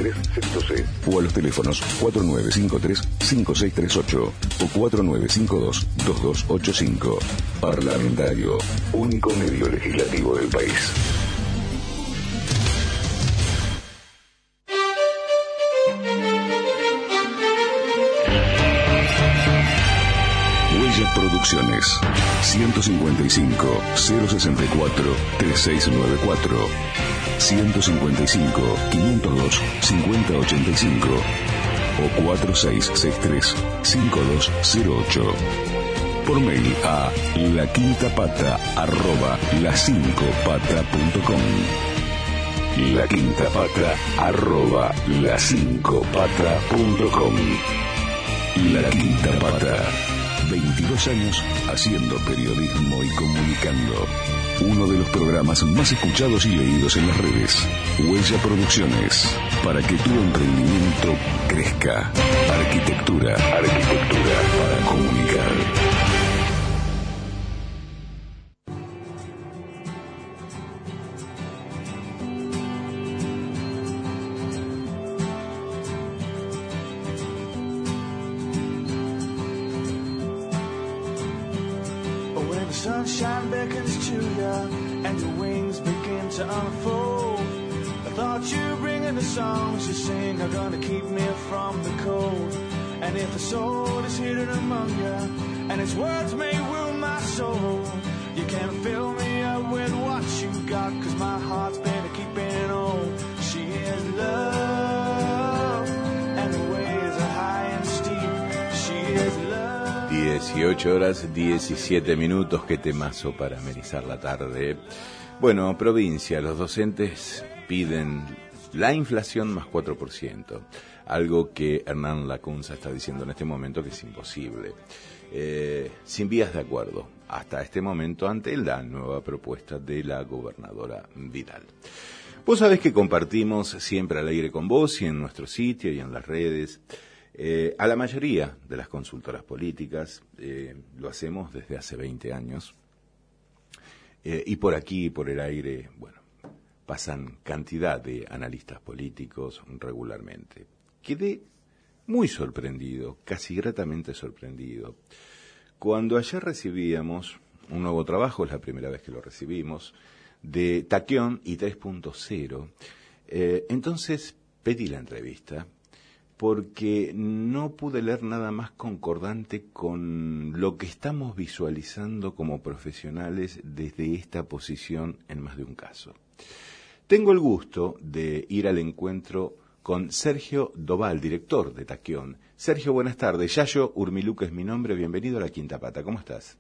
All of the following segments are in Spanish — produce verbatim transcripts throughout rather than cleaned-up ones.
tres, sexto C, o a los teléfonos cuatro nueve cinco tres, cinco seis tres ocho o cuatro nueve cinco dos, dos dos ocho cinco. Parlamentario, único medio legislativo del país. Huella Producciones, ciento cincuenta y cinco, cero sesenta y cuatro, treinta y seis noventa y cuatro, ciento cincuenta y cinco, quinientos dos, cincuenta ochenta y cinco o cuatro seis seis tres, cinco dos cero ocho. Por mail a laquintapata arroba lacincopata punto com. Laquintapata arroba lacincopata punto com. La Quinta Pata. veintidós años haciendo periodismo y comunicando. Uno de los programas más escuchados y leídos en las redes. Huella Producciones. Para que tu emprendimiento crezca. Arquitectura. Arquitectura para comunicar. Sunshine beckons to ya, and your wings begin to unfold. I thought you bringing the songs you sing are gonna keep me from the cold. And if a soul is hidden among ya, and its words may wound my soul, you can fill me up with what you got, cause my heart's been a keeping on. She is love, and the ways are high and steep. She is love. dieciocho horas, diecisiete minutos, qué temazo para amenizar la tarde. Bueno, provincia, los docentes piden la inflación más cuatro por ciento, algo que Hernán Lacunza está diciendo en este momento que es imposible. Eh, sin vías de acuerdo, hasta este momento, ante la nueva propuesta de la gobernadora Vidal. Vos sabés que compartimos siempre al aire con vos y en nuestro sitio y en las redes. Eh, a la mayoría de las consultoras políticas, eh, lo hacemos desde hace veinte años, eh, y por aquí, por el aire, bueno, pasan cantidad de analistas políticos regularmente. Quedé muy sorprendido, casi gratamente sorprendido, cuando ayer recibíamos un nuevo trabajo, es la primera vez que lo recibimos, de Taquión y tres punto cero, eh, entonces pedí la entrevista, porque no pude leer nada más concordante con lo que estamos visualizando como profesionales desde esta posición en más de un caso. Tengo el gusto de ir al encuentro con Sergio Doval, director de Taquión. Sergio, buenas tardes. Yayo Urmiluca es mi nombre. Bienvenido a La Quinta Pata. ¿Cómo estás?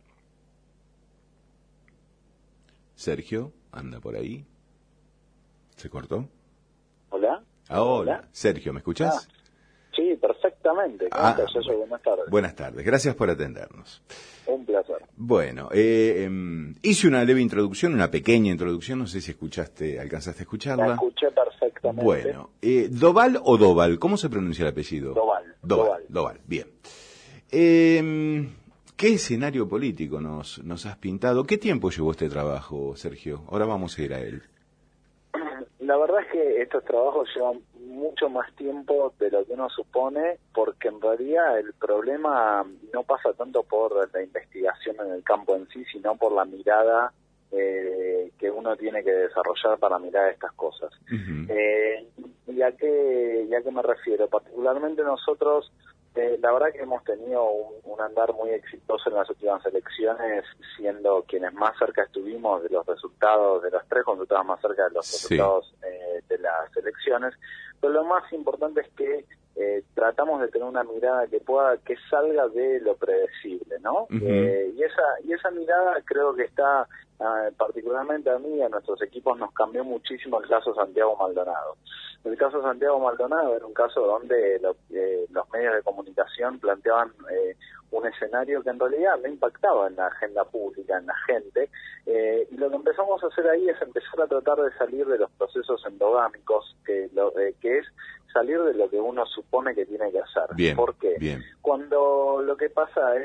Sergio, anda por ahí. ¿Se cortó? Hola. Ah, hola. hola. Sergio, ¿me escuchás? Ah. Sí, perfectamente. Ah, bueno, buenas tardes. Buenas tardes, gracias por atendernos. Un placer. Bueno, eh, eh, hice una leve introducción, una pequeña introducción, no sé si escuchaste, alcanzaste a escucharla. La escuché perfectamente. Bueno, eh, ¿Doval o Doval? ¿Cómo se pronuncia el apellido? Doval. Doval, Doval, Doval bien. Eh, ¿Qué escenario político nos, nos has pintado? ¿Qué tiempo llevó este trabajo, Sergio? Ahora vamos a ir a él. La verdad es que estos trabajos llevan mucho más tiempo de lo que uno supone, porque en realidad el problema no pasa tanto por la investigación en el campo en sí, sino por la mirada eh, que uno tiene que desarrollar para mirar estas cosas. Uh-huh. Eh, ¿y a qué, y a qué me refiero? Particularmente nosotros, eh, la verdad que hemos tenido un, un andar muy exitoso en las últimas elecciones, siendo quienes más cerca estuvimos de los resultados, de los tres consultados más cerca de los sí. resultados eh, de las elecciones. Pero lo más importante es que eh, tratamos de tener una mirada que pueda, que salga de lo predecible, ¿no? Uh-huh. Eh, y esa y esa mirada creo que está, eh, particularmente a mí y a nuestros equipos, nos cambió muchísimo el caso Santiago Maldonado. El caso Santiago Maldonado era un caso donde lo, eh, los medios de comunicación planteaban eh, un escenario que en realidad no impactaba en la agenda pública, en la gente, eh, y lo que empezamos a hacer ahí es empezar a tratar de salir de los procesos endogámicos, que, lo, eh, que es salir de lo que uno supone que tiene que hacer. Bien, ¿Por qué? Bien. Cuando lo que pasa es,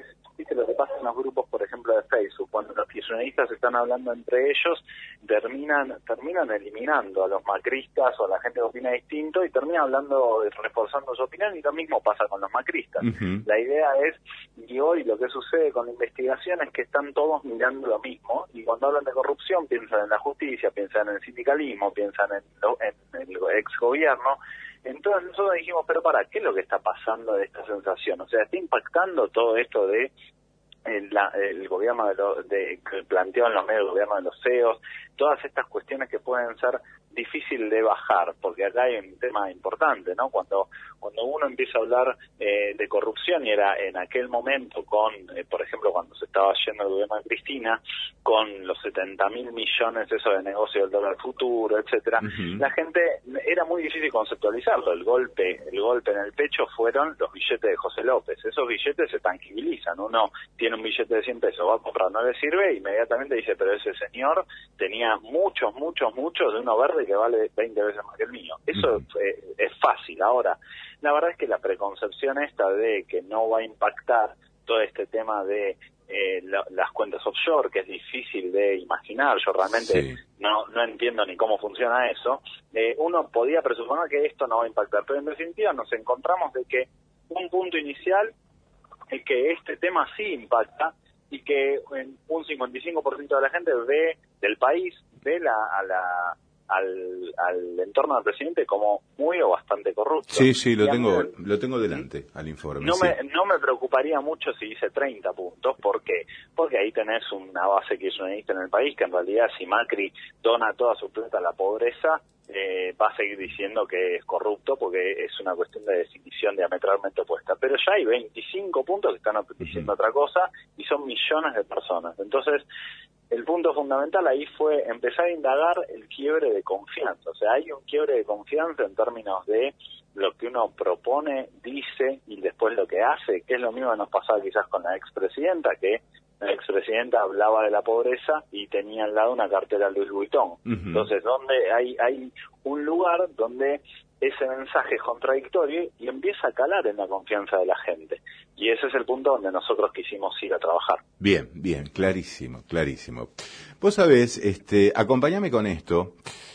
viste lo que pasa en los grupos, por ejemplo, de Facebook, cuando los kirchneristas están hablando entre ellos, terminan terminan eliminando a los macristas o a la gente que opina distinto y terminan hablando, reforzando su opinión, y lo mismo pasa con los macristas. Uh-huh. La idea es, y hoy lo que sucede con la investigación es que están todos mirando lo mismo, y cuando hablan de corrupción piensan en la justicia, piensan en el sindicalismo, piensan en, lo, en el ex gobierno. Entonces nosotros dijimos, pero para, ¿qué es lo que está pasando de esta sensación? O sea, ¿está impactando todo esto de el, la, el gobierno de, lo, de que planteó en los medios el gobierno de los C E Os, todas estas cuestiones que pueden ser difícil de bajar, porque acá hay un tema importante, ¿no? Cuando cuando uno empieza a hablar eh, de corrupción, y era en aquel momento con, eh, por ejemplo, cuando se estaba yendo el gobierno de Cristina, con los setenta mil millones eso de negocio del dólar futuro, etcétera, uh-huh. La gente, era muy difícil conceptualizarlo. El golpe, el golpe en el pecho fueron los billetes de José López. Esos billetes se tangibilizan. Uno tiene un billete de cien pesos, va a comprar, no le sirve, e inmediatamente dice, pero ese señor tenía muchos, muchos, muchos de uno verde que vale veinte veces más que el mío. Eso uh-huh. es, es fácil. Ahora, la verdad es que la preconcepción esta de que no va a impactar todo este tema de eh, la, las cuentas offshore, que es difícil de imaginar, yo realmente sí. no no entiendo ni cómo funciona eso, eh, uno podía presuponer que esto no va a impactar, pero en definitiva nos encontramos de que un punto inicial es que este tema sí impacta, y que un cincuenta y cinco por ciento de la gente ve del país, ve la, a la Al, al entorno del presidente como muy o bastante corrupto. Sí, sí, lo tengo mí, lo tengo delante al informe. No, sí. me, no me preocuparía mucho si dice treinta puntos, ¿por qué? Porque ahí tenés una base kirchnerista en el país, que en realidad si Macri dona toda su plata a la pobreza, eh, va a seguir diciendo que es corrupto, porque es una cuestión de definición diametralmente opuesta. Pero ya hay veinticinco puntos que están diciendo uh-huh. otra cosa, y son millones de personas. Entonces, el punto fundamental ahí fue empezar a indagar el quiebre de confianza. O sea, hay un quiebre de confianza en términos de lo que uno propone, dice y después lo que hace, que es lo mismo que nos pasaba quizás con la expresidenta, que la expresidenta hablaba de la pobreza y tenía al lado una cartera Louis Vuitton. Uh-huh. Entonces, donde hay, hay un lugar donde ese mensaje es contradictorio y empieza a calar en la confianza de la gente. Y ese es el punto donde nosotros quisimos ir a trabajar. Bien, bien, clarísimo, clarísimo. Vos sabés, este, acompáñame con esto.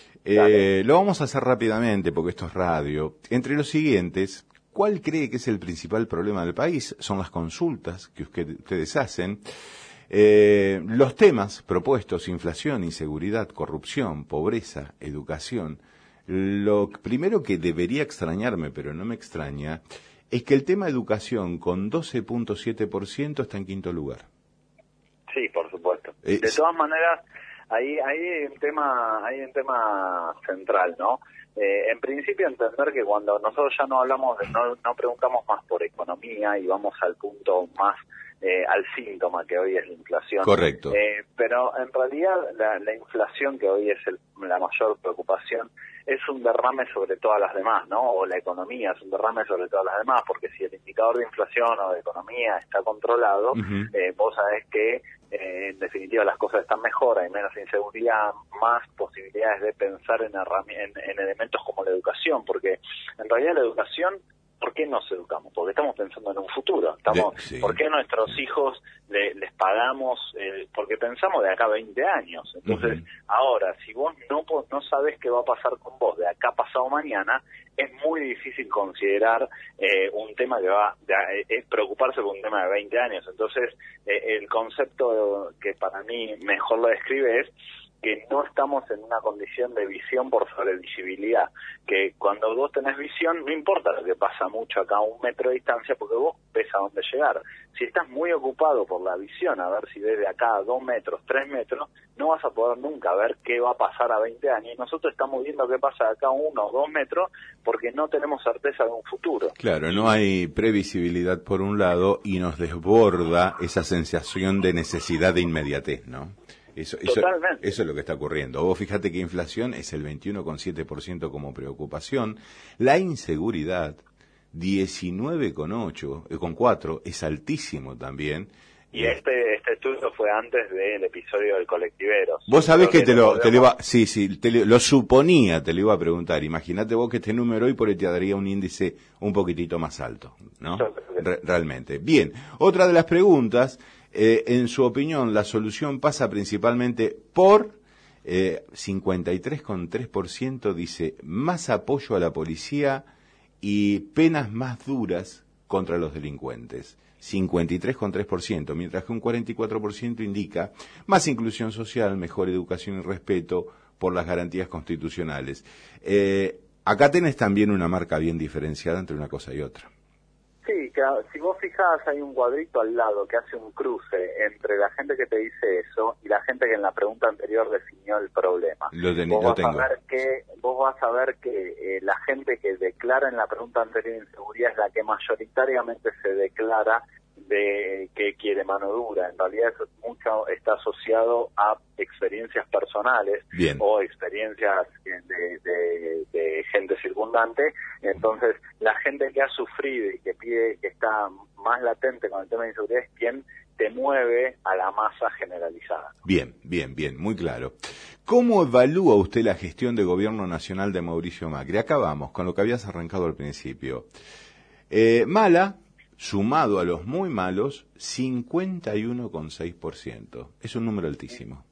Eh, lo vamos a hacer rápidamente porque esto es radio. Entre los siguientes, ¿cuál cree que es el principal problema del país? Son las consultas que ustedes hacen. Eh, los temas propuestos: inflación, inseguridad, corrupción, pobreza, educación. Lo primero que debería extrañarme, pero no me extraña, es que el tema educación, con doce punto siete por ciento, está en quinto lugar. Sí, por supuesto. Eh, de todas maneras, ahí, ahí hay un tema, hay un tema central, ¿no? Eh, en principio, entender que cuando nosotros ya no hablamos, de, no, no preguntamos más por economía y vamos al punto más, eh, al síntoma que hoy es la inflación. Correcto. Eh, pero en realidad la, la inflación, que hoy es el, la mayor preocupación, es un derrame sobre todas las demás, ¿no? O la economía es un derrame sobre todas las demás, porque si el indicador de inflación o de economía está controlado, uh-huh. eh, vos sabés que eh, en definitiva las cosas están mejor, hay menos inseguridad, más posibilidades de pensar en, en, en elementos como la educación, porque en realidad la educación, ¿por qué nos educamos? Porque estamos pensando en un futuro. Estamos, sí. ¿Por qué nuestros hijos le, les pagamos? Eh, porque pensamos de acá a veinte años. Entonces, uh-huh. ahora, si vos no no sabés qué va a pasar con vos de acá pasado mañana, es muy difícil considerar eh, un tema que va, de, eh, preocuparse por un tema de veinte años. Entonces, eh, el concepto que para mí mejor lo describe es que no estamos en una condición de visión por sobrevisibilidad, que cuando vos tenés visión, no importa lo que pasa mucho acá a un metro de distancia, porque vos ves a dónde llegar. Si estás muy ocupado por la visión, a ver si ves de acá a dos metros, tres metros, no vas a poder nunca ver qué va a pasar a veinte años, y nosotros estamos viendo qué pasa de acá a uno o dos metros, porque no tenemos certeza de un futuro. Claro, no hay previsibilidad por un lado, y nos desborda esa sensación de necesidad de inmediatez, ¿no? Eso, eso, eso es lo que está ocurriendo. Vos fíjate que inflación es el veintiuno coma siete por ciento como preocupación. La inseguridad, diecinueve coma ocho, con cuatro, es altísimo también. Y este este estudio fue antes del episodio del Colectiveros. Vos sabés que, que te, lo, podemos... te lo iba, sí, sí, te lo, lo suponía, te lo iba a preguntar. Imagínate vos que este número hoy por ahí te daría un índice un poquitito más alto, ¿no? Re- realmente. Bien, otra de las preguntas, eh, en su opinión, la solución pasa principalmente por eh, cincuenta y tres coma tres por ciento dice más apoyo a la policía y penas más duras contra los delincuentes. cincuenta y tres coma tres por ciento, mientras que un cuarenta y cuatro por ciento indica más inclusión social, mejor educación y respeto por las garantías constitucionales. Eh, acá tenés también una marca bien diferenciada entre una cosa y otra. Sí, que si vos fijás hay un cuadrito al lado que hace un cruce entre la gente que te dice eso y la gente que en la pregunta anterior definió el problema. Lo, ten, vos lo vas tengo. A ver que, vos vas a ver que eh, la gente que declara en la pregunta anterior inseguridad es la que mayoritariamente se declara de que quiere mano dura. En realidad eso mucho está asociado a experiencias personales. Bien. O experiencias de, de, de gente circundante. Entonces la gente que ha sufrido y que pide, que está más latente con el tema de inseguridad es quien te mueve a la masa generalizada. Bien, bien, bien, muy claro. ¿Cómo evalúa usted la gestión de gobierno nacional de Mauricio Macri? Acá vamos, con lo que habías arrancado al principio. Eh, mala, sumado a los muy malos, cincuenta y uno coma seis por ciento. Es un número altísimo.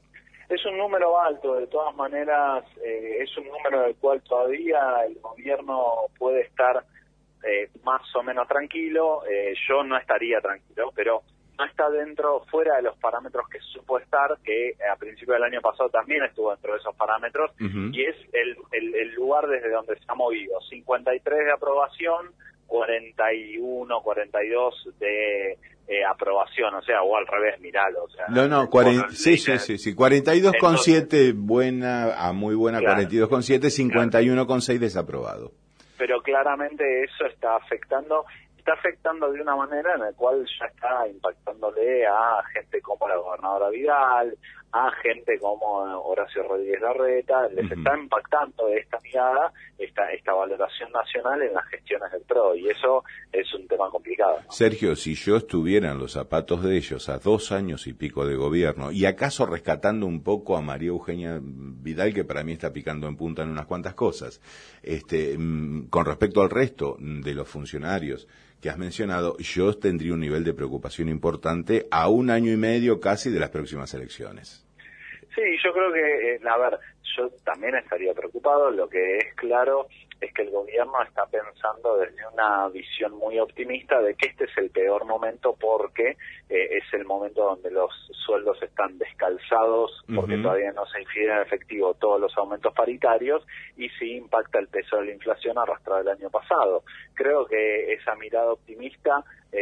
Es un número alto, de todas maneras, eh, es un número del cual todavía el gobierno puede estar eh, más o menos tranquilo. Eh, yo no estaría tranquilo, pero no está dentro, fuera de los parámetros que supo estar, que a principio del año pasado también estuvo dentro de esos parámetros, uh-huh. Y es el, el, el lugar desde donde se ha movido. cincuenta y tres de aprobación, cuarenta y uno, cuarenta y dos de eh, aprobación, o sea, o al revés, miralo. O sea, no, no, cuarenta, sí, sí, sí, sí, cuarenta y dos coma siete buena a muy buena, claro. cuarenta y dos coma siete, cincuenta y uno coma seis desaprobado. Pero claramente eso está afectando, está afectando de una manera en la cual ya está impactándole a gente como la gobernadora Vidal, a gente como Horacio Rodríguez Larreta, les uh-huh. está impactando esta mirada, esta, esta valoración nacional en las gestiones del P R O, y eso es un tema complicado, ¿no? Sergio, si yo estuviera en los zapatos de ellos a dos años y pico de gobierno, y acaso rescatando un poco a María Eugenia Vidal, que para mí está picando en punta en unas cuantas cosas, este, con respecto al resto de los funcionarios que has mencionado, yo tendría un nivel de preocupación importante a un año y medio casi de las próximas elecciones. Sí, yo creo que, eh, a ver, yo también estaría preocupado. Lo que es claro es que el gobierno está pensando desde una visión muy optimista de que este es el peor momento porque eh, es el momento donde los sueldos están descalzados, porque uh-huh. todavía no se infieren en efectivo todos los aumentos paritarios y sí impacta el peso de la inflación arrastrada el año pasado. Creo que esa mirada optimista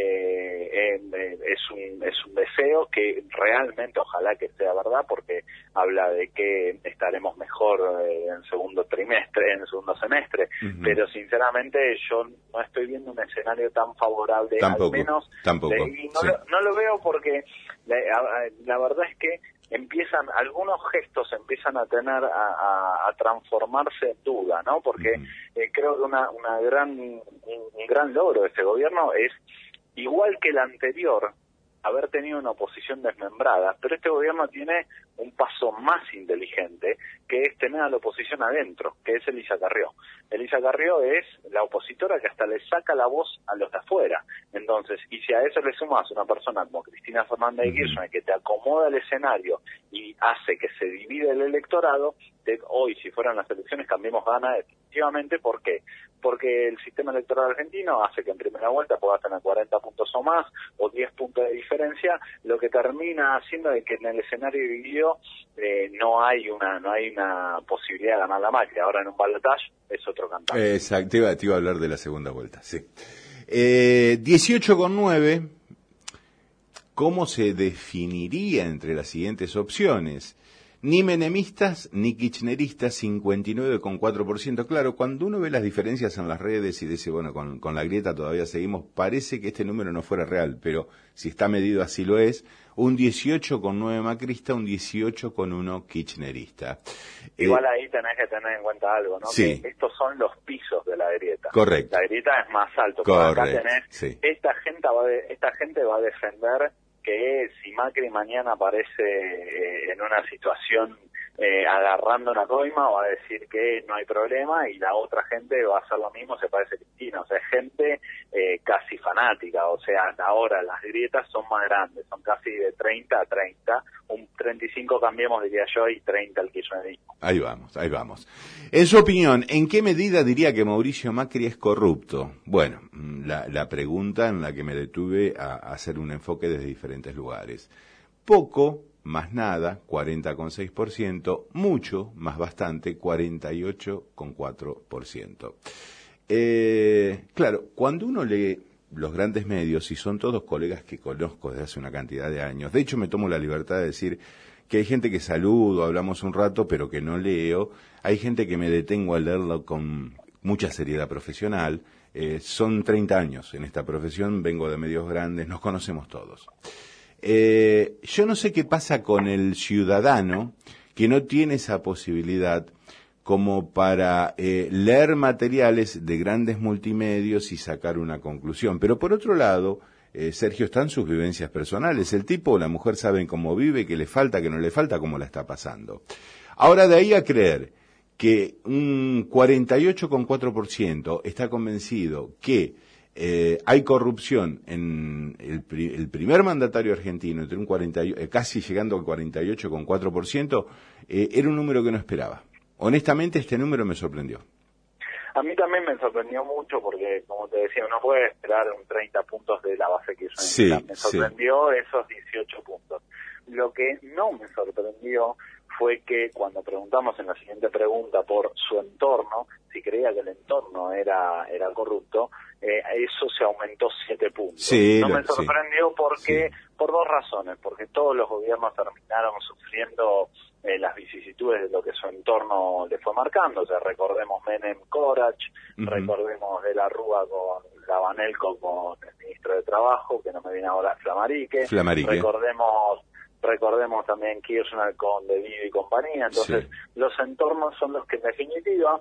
eh, eh, es un es un deseo que realmente ojalá que sea verdad, porque habla de que estaremos mejor eh, en segundo trimestre, en el segundo semestre, uh-huh. pero sinceramente yo no estoy viendo un escenario tan favorable, tampoco, al menos tampoco, de, y no, sí. lo, no lo veo porque la, la verdad es que empiezan, algunos gestos empiezan a tener, a, a, a transformarse en duda, ¿no? Porque uh-huh. eh, creo que una, una gran, un, un gran logro de este gobierno es, igual que el anterior, haber tenido una oposición desmembrada, pero este gobierno tiene un paso más inteligente, que es tener a la oposición adentro, que es Elisa Carrió. Elisa Carrió es la opositora que hasta le saca la voz a los de afuera. Entonces, y si a eso le sumas una persona como Cristina Fernández de Kirchner, que te acomoda el escenario y hace que se divide el electorado, de hoy, si fueran las elecciones, Cambiemos gana definitivamente. ¿Por qué? Porque el sistema electoral argentino hace que en primera vuelta puedas tener cuarenta puntos o más, o diez puntos de diferencia, lo que termina haciendo es que en el escenario dividido eh, no hay una no hay una posibilidad de ganar la Macri. Ahora en un balotaje es otro cantante. Exacto, te iba, te iba a hablar de la segunda vuelta, sí. Eh, dieciocho coma nueve, ¿cómo se definiría entre las siguientes opciones? Ni menemistas ni kirchneristas, cincuenta y nueve coma cuatro por ciento. Claro, cuando uno ve las diferencias en las redes y dice, bueno, con, con la grieta todavía seguimos, parece que este número no fuera real, pero si está medido así lo es. Un dieciocho coma nueve macrista, un dieciocho coma uno kirchnerista. Igual eh, ahí tenés que tener en cuenta algo, ¿no? Sí. Que estos son los pisos de la grieta. Correcto. La grieta es más alto. Correcto. Acá tenés, sí. esta gente va de, esta gente va a defender que si Macri mañana aparece eh, en una situación eh, agarrando una coima, va a decir que no hay problema, y la otra gente va a hacer lo mismo, se parece a Cristina. O sea, gente eh, casi fanática. O sea, ahora las grietas son más grandes, son casi de treinta a treinta, un treinta y cinco cambiemos, diría yo, y treinta al kirchnerismo. Ahí vamos, ahí vamos. En su opinión, ¿en qué medida diría que Mauricio Macri es corrupto? Bueno, la, la pregunta en la que me detuve a, a hacer un enfoque desde diferentes lugares. Poco, más nada, cuarenta coma seis por ciento, mucho, más bastante, cuarenta y ocho coma cuatro por ciento. Eh, claro, cuando uno lee los grandes medios, y son todos colegas que conozco desde hace una cantidad de años, de hecho me tomo la libertad de decir que hay gente que saludo, hablamos un rato, pero que no leo, hay gente que me detengo a leerlo con mucha seriedad profesional, eh, son treinta años en esta profesión, vengo de medios grandes, nos conocemos todos. Eh, yo no sé qué pasa con el ciudadano que no tiene esa posibilidad como para eh, leer materiales de grandes multimedios y sacar una conclusión. Pero por otro lado, eh, Sergio, están sus vivencias personales. El tipo o la mujer saben cómo vive, qué le falta, qué no le falta, cómo la está pasando. Ahora, de ahí a creer que un cuarenta y ocho coma cuatro por ciento está convencido que Eh, hay corrupción en el, el primer mandatario argentino, entre un cuarenta, eh, casi llegando al cuarenta y ocho coma cuatro por ciento, eh, era un número que no esperaba. Honestamente, este número me sorprendió. A mí también me sorprendió mucho porque, como te decía, uno puede esperar un treinta puntos de la base que sí, me sorprendió sí. esos dieciocho puntos. Lo que no me sorprendió fue que cuando preguntamos en la siguiente pregunta por su entorno, si creía que el entorno era era corrupto, eh, eso se aumentó siete puntos. Sí, no lo, me sorprendió sí, porque sí. por dos razones, porque todos los gobiernos terminaron sufriendo eh, las vicisitudes de lo que su entorno le fue marcando. O sea, recordemos Menem Corach, uh-huh. recordemos de la Rúa con Labanelco con el ministro de Trabajo, que no me viene ahora, Flamarique, Flamarique. recordemos Recordemos también Kirchner con De Vido y compañía. Entonces, sí. los entornos son los que en definitiva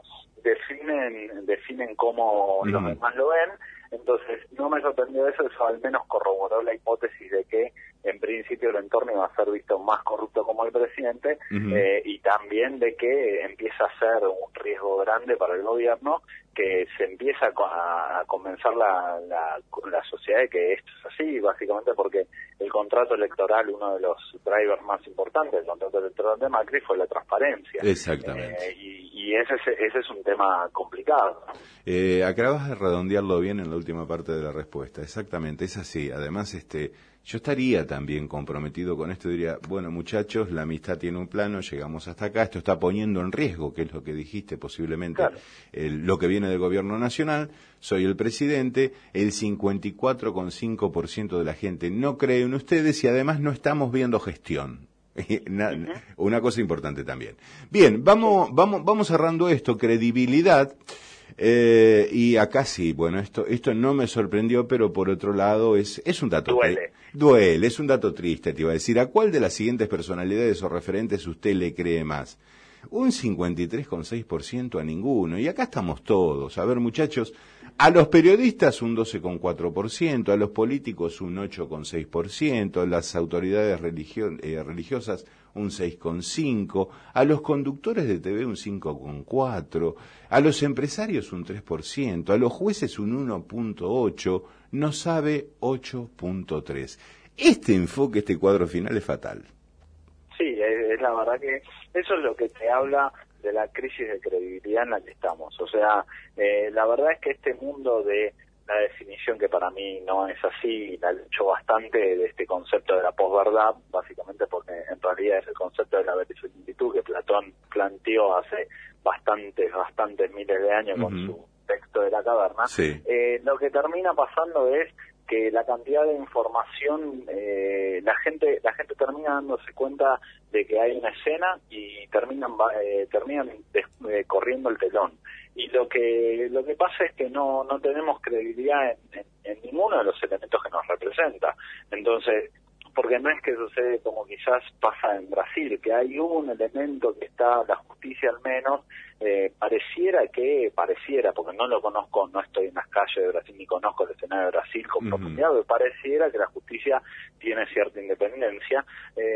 definen definen cómo uh-huh. los demás lo ven. Entonces, no me sorprendió eso, eso al menos corroboró la hipótesis de que en principio el entorno iba a ser visto más corrupto como el presidente, uh-huh. eh, y también de que empieza a ser un riesgo grande para el gobierno, que se empieza a, a convencer la, la, la sociedad de que esto es así, básicamente porque el contrato electoral, uno de los drivers más importantes del contrato electoral de Macri fue la transparencia. Exactamente. Eh, y, y ese, ese es un tema complicado, ¿no? Eh, acabas de redondearlo bien en la última parte de la respuesta. Exactamente, es así. Además, este, yo estaría también comprometido con esto, diría, bueno, muchachos, la amistad tiene un plano, llegamos hasta acá, esto está poniendo en riesgo, que es lo que dijiste posiblemente, claro. el, lo que viene del gobierno nacional, soy el presidente, el cincuenta y cuatro coma cinco por ciento de la gente no cree en ustedes y además no estamos viendo gestión. Una cosa importante también. Bien, vamos, vamos, vamos cerrando esto, credibilidad. Eh, y acá sí, bueno, esto esto no me sorprendió, pero por otro lado es es un dato duele. Duele, es un dato triste, te iba a decir. ¿A cuál de las siguientes personalidades o referentes usted le cree más? Un cincuenta y tres coma seis por ciento a ninguno. Y acá estamos todos. A ver, muchachos, a los periodistas un doce coma cuatro por ciento, a los políticos un ocho coma seis por ciento, a las autoridades religio- eh, religiosas un seis coma cinco por ciento, a los conductores de T V un cinco coma cuatro por ciento, a los empresarios un tres por ciento, a los jueces un uno coma ocho por ciento, no sabe ocho coma tres por ciento. Este enfoque, este cuadro final es fatal. Sí, es, es la verdad que eso es lo que te habla de la crisis de credibilidad en la que estamos. O sea, eh, la verdad es que este mundo de la definición, que para mí no es así, la lucho bastante de este concepto de la posverdad, básicamente porque en realidad es el concepto de la verisimilitud que Platón planteó hace bastantes, bastantes miles de años, uh-huh. con su texto de la caverna. Sí. Eh, lo que termina pasando es que la cantidad de información, eh, la gente la gente termina dándose cuenta de que hay una escena y terminan eh, terminan des, eh, corriendo el telón. Y lo que lo que pasa es que no no tenemos credibilidad en, en, en ninguno de los elementos que nos representa. Entonces, porque no es que sucede como quizás pasa en Brasil, que hay un elemento que está, la justicia al menos, eh, pareciera que, pareciera, porque no lo conozco, no estoy en las calles de Brasil ni conozco el escenario de Brasil con profundidad, uh-huh. pero pareciera que la justicia tiene cierta independencia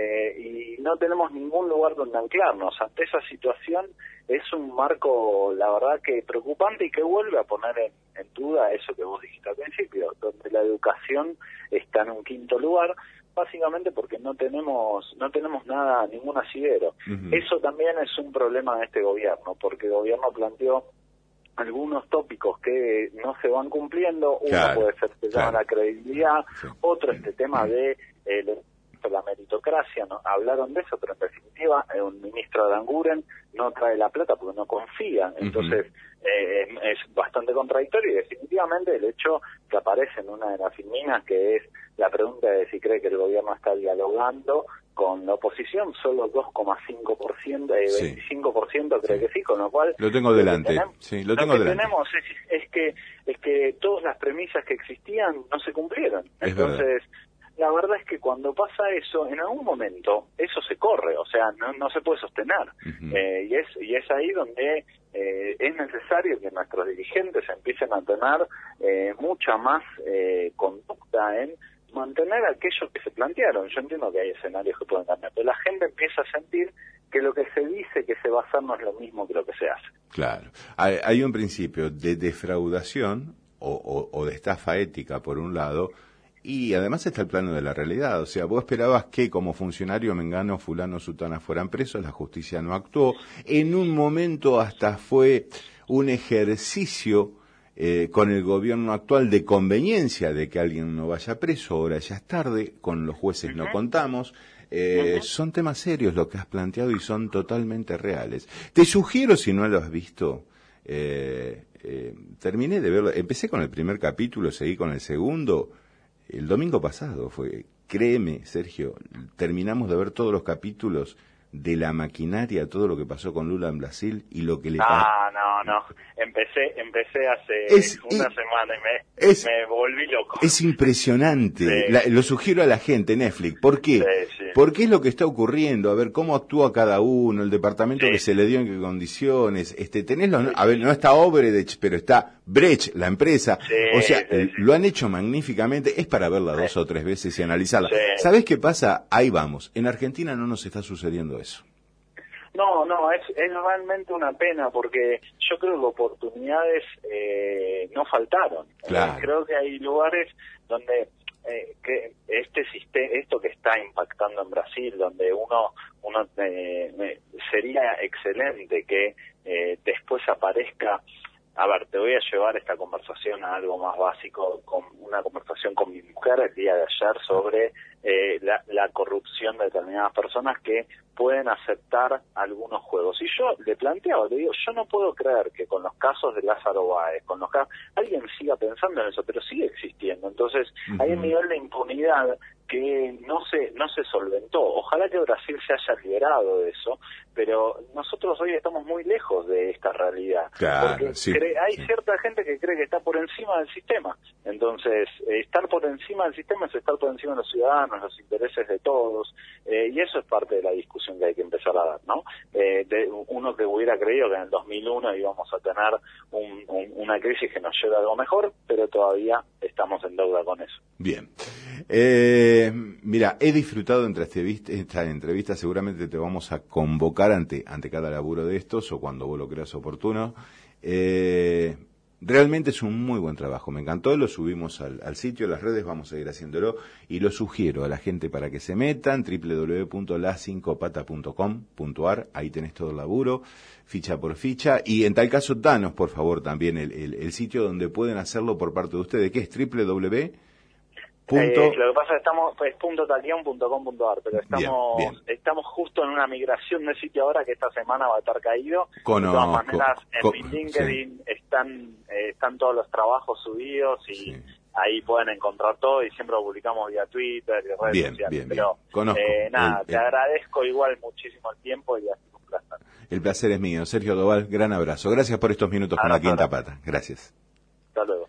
eh, y no tenemos ningún lugar donde anclarnos. Ante esa situación es un marco, la verdad, que preocupante y que vuelve a poner en, en duda eso que vos dijiste al principio, donde la educación está en un quinto lugar, básicamente porque no tenemos no tenemos nada, ningún asidero. Uh-huh. Eso también es un problema de este gobierno, porque el gobierno planteó algunos tópicos que no se van cumpliendo. Claro, uno puede ser que claro. llama la credibilidad, sí. otro este tema de eh, la meritocracia, ¿no? Hablaron de eso, pero en definitiva eh, un ministro de Aranguren no trae la plata porque no confía, entonces uh-huh. eh, es bastante contradictorio y definitivamente el hecho que aparece en una de las filminas, que es la pregunta de si cree que el gobierno está dialogando con la oposición, solo dos coma cinco por ciento, eh, sí. veinticinco por ciento cree sí. que sí, con lo cual... Lo tengo delante, tenemos, sí, lo tengo lo que delante. tenemos es, es, que, es que todas las premisas que existían no se cumplieron, es entonces... verdad. La verdad es que cuando pasa eso, en algún momento, eso se corre, o sea, no, no se puede sostener. Uh-huh. Eh, y es y es ahí donde eh, es necesario que nuestros dirigentes empiecen a tener eh, mucha más eh, conducta en mantener aquello que se plantearon. Yo entiendo que hay escenarios que pueden cambiar, pero la gente empieza a sentir que lo que se dice que se va a hacer no es lo mismo que lo que se hace. Claro. Hay, hay un principio de defraudación o, o, o de estafa ética, por un lado, y además está el plano de la realidad. O sea, vos esperabas que como funcionario Mengano, Fulano, Sutana fueran presos, la justicia no actuó. En un momento hasta fue un ejercicio eh, con el gobierno actual de conveniencia de que alguien no vaya preso, ahora ya es tarde, con los jueces no contamos. Eh, uh-huh. Son temas serios lo que has planteado y son totalmente reales. Te sugiero, si no lo has visto, eh, eh, terminé de verlo, empecé con el primer capítulo, seguí con el segundo. El domingo pasado fue, créeme, Sergio, terminamos de ver todos los capítulos de La Maquinaria, todo lo que pasó con Lula en Brasil y lo que le pasó. Ah, no, no, empecé empecé hace es, una es, semana y me, es, me volví loco. Es impresionante, sí. la, lo sugiero a la gente, Netflix, ¿por qué? Sí, sí. Porque es lo que está ocurriendo, a ver cómo actúa cada uno, el departamento sí. que se le dio en qué condiciones, este, tenés los, a ver, no está Obredech, pero está Brecht, la empresa, sí, o sea, sí, sí. lo han hecho magníficamente, es para verla dos sí. o tres veces y analizarla. Sí. ¿Sabés qué pasa? Ahí vamos, en Argentina no nos está sucediendo eso. No, no, es, es realmente una pena porque yo creo que oportunidades eh, no faltaron. Claro. Eh, creo que hay lugares donde eh, que este sistema, esto que está impactando en Brasil, donde uno uno eh, sería excelente que eh, después aparezca. A ver, te voy a llevar esta conversación a algo más básico, con una conversación con mi mujer el día de ayer sobre eh, la, la corrupción de determinadas personas que pueden aceptar algunos juegos. Y yo le planteaba, le digo, yo no puedo creer que con los casos de Lázaro Báez, con los casos, alguien siga pensando en eso, pero sigue existiendo. Entonces, uh-huh. hay un nivel de impunidad que no se no se solventó. Ojalá que Brasil se haya liberado de eso, pero nosotros hoy estamos muy lejos de esta realidad. Claro, porque sí, cree, hay sí. cierta gente que cree que está por encima del sistema. Entonces, eh, estar por encima del sistema es estar por encima de los ciudadanos, los intereses de todos, eh, y eso es parte de la discusión que hay que empezar a dar, ¿no? Eh, de uno que hubiera creído que en el dos mil uno íbamos a tener un, un, una crisis que nos lleve a algo mejor, pero todavía estamos en deuda con eso. Bien. Eh, mira, he disfrutado entre esta entrevista, seguramente te vamos a convocar ante, ante cada laburo de estos o cuando vos lo creas oportuno. Eh, realmente es un muy buen trabajo, me encantó, lo subimos al, al sitio, a las redes, vamos a ir haciéndolo y lo sugiero a la gente para que se metan, doble u doble u doble u punto la cinco pata punto com punto a r, ahí tenés todo el laburo, ficha por ficha, y en tal caso danos por favor también el, el, el sitio donde pueden hacerlo por parte de ustedes, que es doble u doble u doble u Punto. Eh, lo que pasa es que estamos es punto talión punto com punto a r, pero estamos bien, bien. estamos justo en una migración de sitio ahora que esta semana va a estar caído. Conozco, de todas maneras, en con, mi LinkedIn sí. están eh, están todos los trabajos subidos y sí. ahí pueden encontrar todo y siempre lo publicamos vía Twitter y redes bien, sociales. Bien, pero bien. Conozco. Eh, nada, el, te el... agradezco igual muchísimo el tiempo y ha sido un placer. El placer es mío. Sergio Doval, gran abrazo. Gracias por estos minutos con la Quinta Pata. Gracias. Hasta luego.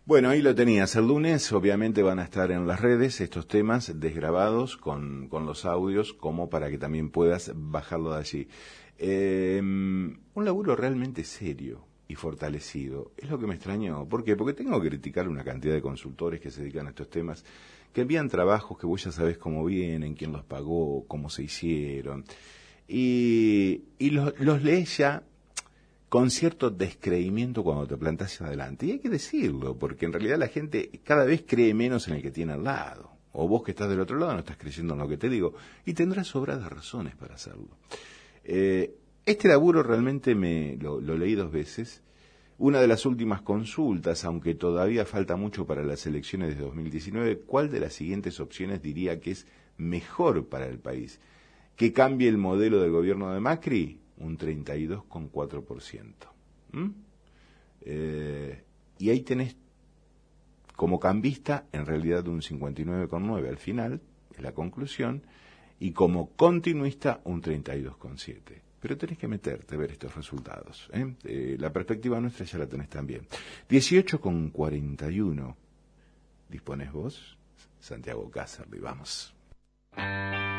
Bueno, ahí lo tenías. El lunes obviamente van a estar en las redes estos temas desgrabados con, con los audios, como para que también puedas bajarlo de allí. Eh, un laburo realmente serio y fortalecido. Es lo que me extrañó. ¿Por qué? Porque tengo que criticar una cantidad de consultores que se dedican a estos temas, que envían trabajos que vos ya sabés cómo vienen, quién los pagó, cómo se hicieron. Y, y los, los lees ya con cierto descreimiento cuando te plantás adelante. Y hay que decirlo, porque en realidad la gente cada vez cree menos en el que tiene al lado. O vos que estás del otro lado no estás creyendo en lo que te digo. Y tendrás sobradas razones para hacerlo. Eh, este laburo realmente me lo, lo leí dos veces. Una de las últimas consultas, aunque todavía falta mucho para las elecciones de dos mil diecinueve, ¿cuál de las siguientes opciones diría que es mejor para el país? ¿Que cambie el modelo del gobierno de Macri? Un treinta y dos coma cuatro por ciento. ¿Mm? Eh, y ahí tenés como cambista en realidad un cincuenta y nueve coma nueve al final, es la conclusión, y como continuista un treinta y dos coma siete. Pero tenés que meterte a ver estos resultados. ¿eh? Eh, la perspectiva nuestra ya la tenés también. dieciocho coma cuarenta y uno. ¿Disponés vos? Santiago Cáceres, vamos.